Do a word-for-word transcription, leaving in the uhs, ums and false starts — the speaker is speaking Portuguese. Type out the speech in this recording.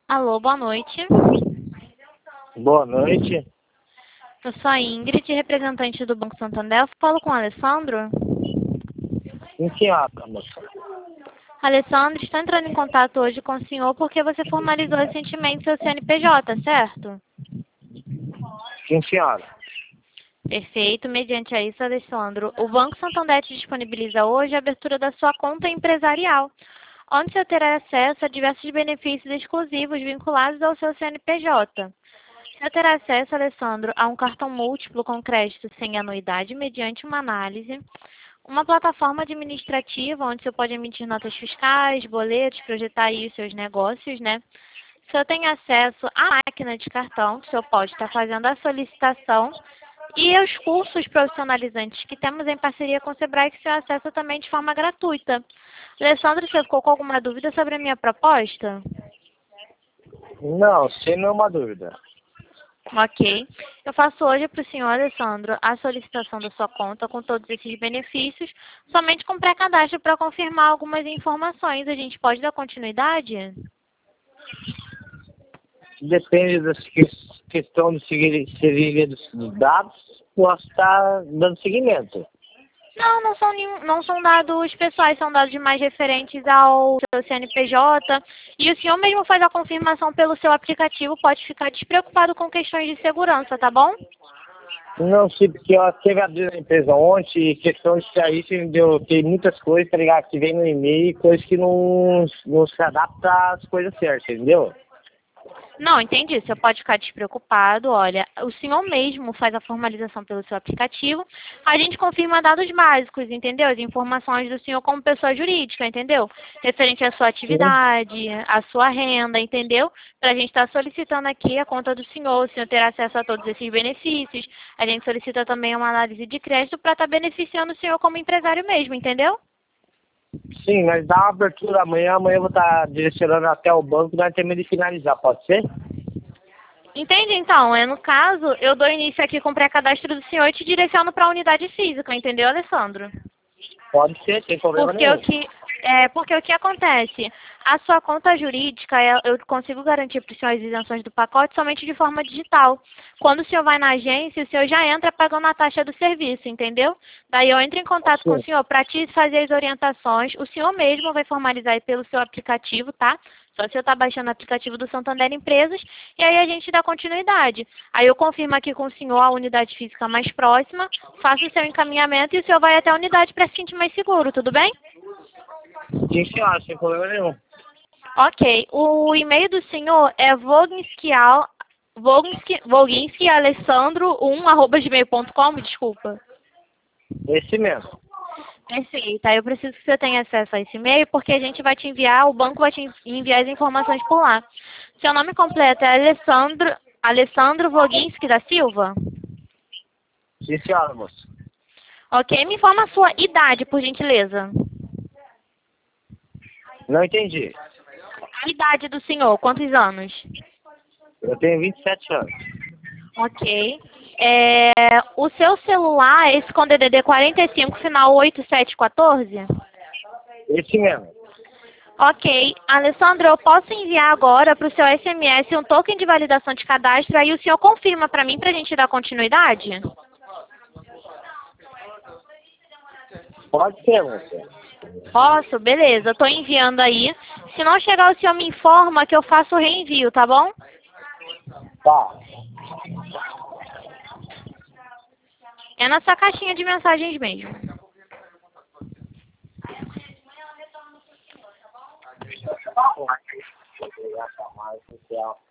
Alô, boa noite. Boa noite. Eu sou a Ingrid, representante do Banco Santander. Eu falo com o Alessandro. Sim, senhora, moça. Alessandro, estou entrando em contato hoje com o senhor porque você formalizou recentemente seu C N P J, certo? Sim, senhora. Perfeito. Mediante a isso, Alessandro, o Banco Santander te disponibiliza hoje a abertura da sua conta empresarial, onde você terá acesso a diversos benefícios exclusivos vinculados ao seu C N P J. Você terá acesso, Alessandro, a um cartão múltiplo com crédito sem anuidade mediante uma análise, uma plataforma administrativa onde você pode emitir notas fiscais, boletos, projetar aí os seus negócios, né? O senhor tem acesso à máquina de cartão, que o senhor pode estar fazendo a solicitação, e aos cursos profissionalizantes que temos em parceria com o Sebrae, que o senhor acessa também de forma gratuita. Alessandro, você ficou com alguma dúvida sobre a minha proposta? Não, sem nenhuma dúvida. Ok. Eu faço hoje para o senhor, Alessandro, a solicitação da sua conta com todos esses benefícios, somente com pré-cadastro para confirmar algumas informações. A gente pode dar continuidade? Depende da que- questão de seguir, seguir dos dados, posso estar dando seguimento. Não, não são, nenhum, não são dados pessoais, são dados mais referentes ao seu C N P J. E o senhor mesmo faz a confirmação pelo seu aplicativo, pode ficar despreocupado com questões de segurança, tá bom? Não sei, porque eu teve abrindo a empresa ontem, e questão de sair, deu, tem muitas coisas, tá ligado? Que vem no e-mail, coisas que não, não se adaptam às coisas certas, entendeu? Não, entendi. Você pode ficar despreocupado. Olha, o senhor mesmo faz a formalização pelo seu aplicativo. A gente confirma dados básicos, entendeu? As informações do senhor como pessoa jurídica, entendeu? Referente à sua Sim. atividade, à sua renda, entendeu? Para a gente estar solicitando aqui a conta do senhor. O senhor ter acesso a todos esses benefícios. A gente solicita também uma análise de crédito para estar beneficiando o senhor como empresário mesmo, entendeu? Sim, nós dá uma abertura amanhã, amanhã eu vou estar direcionando até o banco, nós temos de finalizar, pode ser? Entende, então? É, no caso, eu dou início aqui com o pré-cadastro do senhor e te direciono para a unidade física, entendeu, Alessandro? Pode ser, sem problema Porque nenhum. o que, é, porque o que acontece? A sua conta jurídica, é- eu consigo garantir para o senhor as isenções do pacote somente de forma digital. Quando o senhor vai na agência, o senhor já entra pagando a taxa do serviço, entendeu? Daí eu entro em contato com o Sim. senhor para te fazer as orientações. O senhor mesmo vai formalizar aí pelo seu aplicativo, tá? Só se eu estar baixando o aplicativo do Santander Empresas, e aí a gente dá continuidade. Aí eu confirmo aqui com o senhor a unidade física mais próxima, faço o seu encaminhamento e o senhor vai até a unidade para se sentir mais seguro, tudo bem? Sim, senhora, sem problema nenhum. Ok. O e-mail do senhor é voginskial, voginski, voginskialessandro um arroba gmail ponto com, desculpa. Esse mesmo. Perfeito. Aí eu preciso que você tenha acesso a esse e-mail, porque a gente vai te enviar, o banco vai te enviar as informações por lá. Seu nome completo é Alessandro, Alessandro Voginski da Silva? Sim, senhora, moça. Ok. Me informa a sua idade, por gentileza. Não entendi. A idade do senhor, quantos anos? Eu tenho vinte e sete anos. Ok. É, o seu celular, esse com D D D quarenta e cinco, final oito sete um quatro? Esse mesmo. Ok. Alessandro, eu posso enviar agora para o seu S M S um token de validação de cadastro, aí o senhor confirma para mim para a gente dar continuidade? Pode ser, moça. Posso? Beleza, estou enviando aí. Se não chegar, o senhor me informa que eu faço o reenvio, tá bom? Tá. É na sua caixinha de mensagens mesmo. Vou ligar pra mais social.